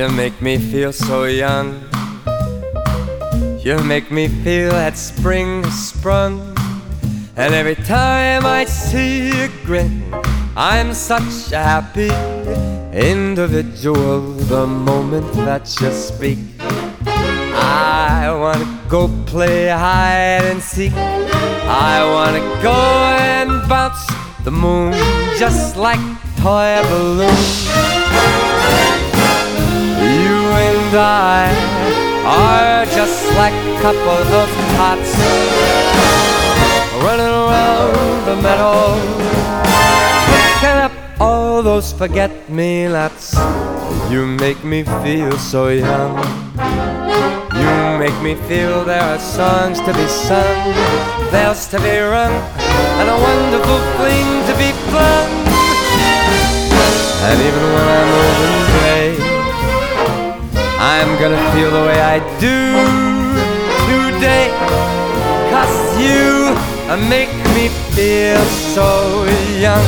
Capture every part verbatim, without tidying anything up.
You make me feel so young. You make me feel that spring has sprung. And every time I see you grin, I'm such a happy individual. The moment that you speak, I wanna go play hide and seek. I wanna go and bounce the moon just like a toy balloon. You and I are just like a couple of tots running around the meadow, picking up all those forget-me-nots. You make me feel so young. You make me feel there are songs to be sung, bells to be rung, and a wonderful fling to be flung. And even when I'm old and gray, I'm gonna feel the way I do today, 'cause you make me feel so young.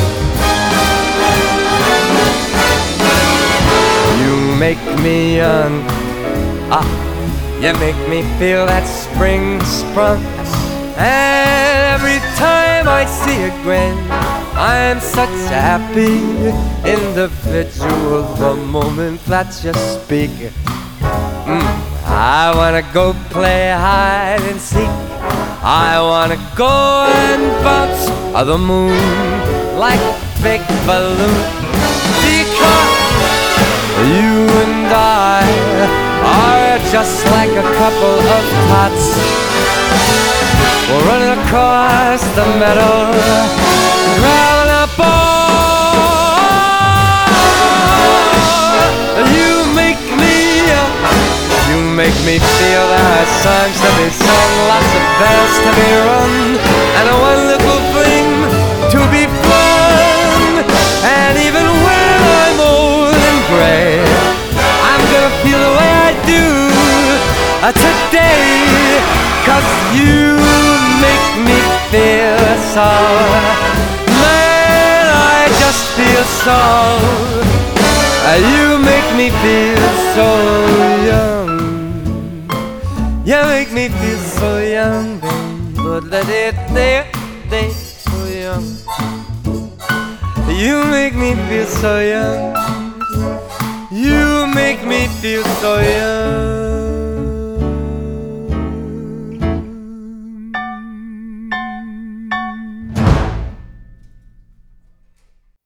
You make me young. Ah, you make me feel that spring sprung. And every time I see a grin, I'm such a happy individual. The moment that you speak, mm, I wanna go play hide and seek. I wanna go and bounce the moon like a big balloon, because you and I are just like a couple of tots. We're running across the meadow, driving a ball. You make me, you make me feel there are songs to be sung, lots of bells to be rung, and a wonderful fling to be flung. And even when I'm old and gray, I'm gonna feel the way I do uh, today, 'cause you make me feel so. Man, I just feel so. Uh, you make me feel so young. You make me feel so young, but let it there, there, so young. You make me feel so young. You make me feel so young.